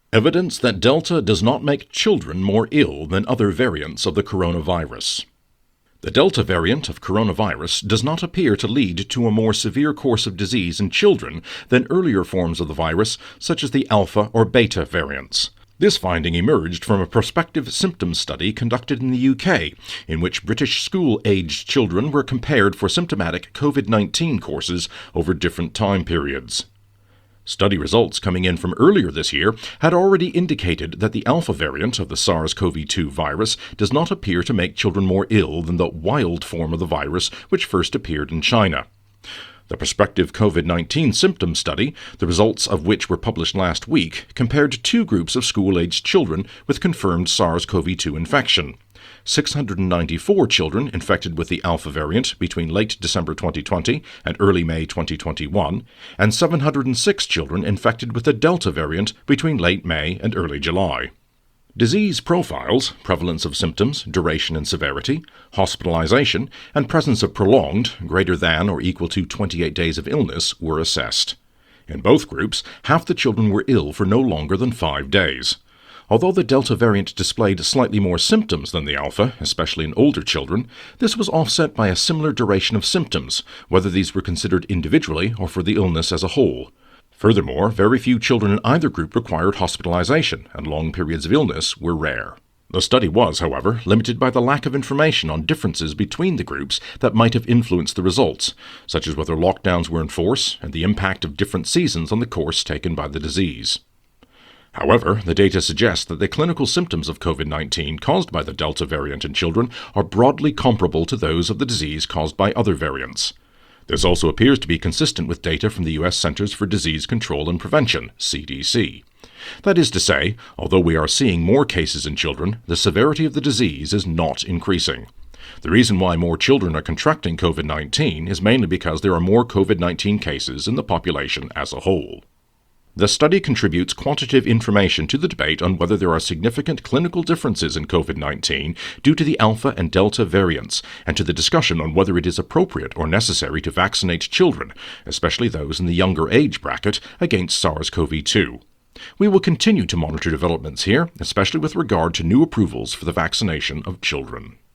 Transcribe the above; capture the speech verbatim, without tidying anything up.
Evidence that Delta does not make children more ill than other variants of the coronavirus. The Delta variant of coronavirus does not appear to lead to a more severe course of disease in children than earlier forms of the virus, such as the Alpha or Beta variants. This finding emerged from a prospective symptoms study conducted in the U K, in which British school-aged children were compared for symptomatic COVID nineteen courses over different time periods. Study results coming in from earlier this year had already indicated that the Alpha variant of the SARS CoV two virus does not appear to make children more ill than the wild form of the virus which first appeared in China. The prospective COVID nineteen symptom study, the results of which were published last week, compared two groups of school-aged children with confirmed SARS CoV two infection. six hundred ninety-four children infected with the Alpha variant between late December twenty twenty and early May twenty twenty-one, and seven hundred six children infected with the Delta variant between late May and early July. Disease profiles, prevalence of symptoms, duration and severity, hospitalization, and presence of prolonged, greater than or equal to twenty-eight days of illness were assessed. In both groups, half the children were ill for no longer than five days. Although the Delta variant displayed slightly more symptoms than the Alpha, especially in older children, this was offset by a similar duration of symptoms, whether these were considered individually or for the illness as a whole. Furthermore, very few children in either group required hospitalization, and long periods of illness were rare. The study was, however, limited by the lack of information on differences between the groups that might have influenced the results, such as whether lockdowns were in force and the impact of different seasons on the course taken by the disease. However, the data suggests that the clinical symptoms of COVID nineteen caused by the Delta variant in children are broadly comparable to those of the disease caused by other variants. This also appears to be consistent with data from the U S Centers for Disease Control and Prevention, C D C. That is to say, although we are seeing more cases in children, the severity of the disease is not increasing. The reason why more children are contracting COVID nineteen is mainly because there are more COVID nineteen cases in the population as a whole. The study contributes quantitative information to the debate on whether there are significant clinical differences in COVID nineteen due to the Alpha and Delta variants, and to the discussion on whether it is appropriate or necessary to vaccinate children, especially those in the younger age bracket, against SARS CoV two. We will continue to monitor developments here, especially with regard to new approvals for the vaccination of children.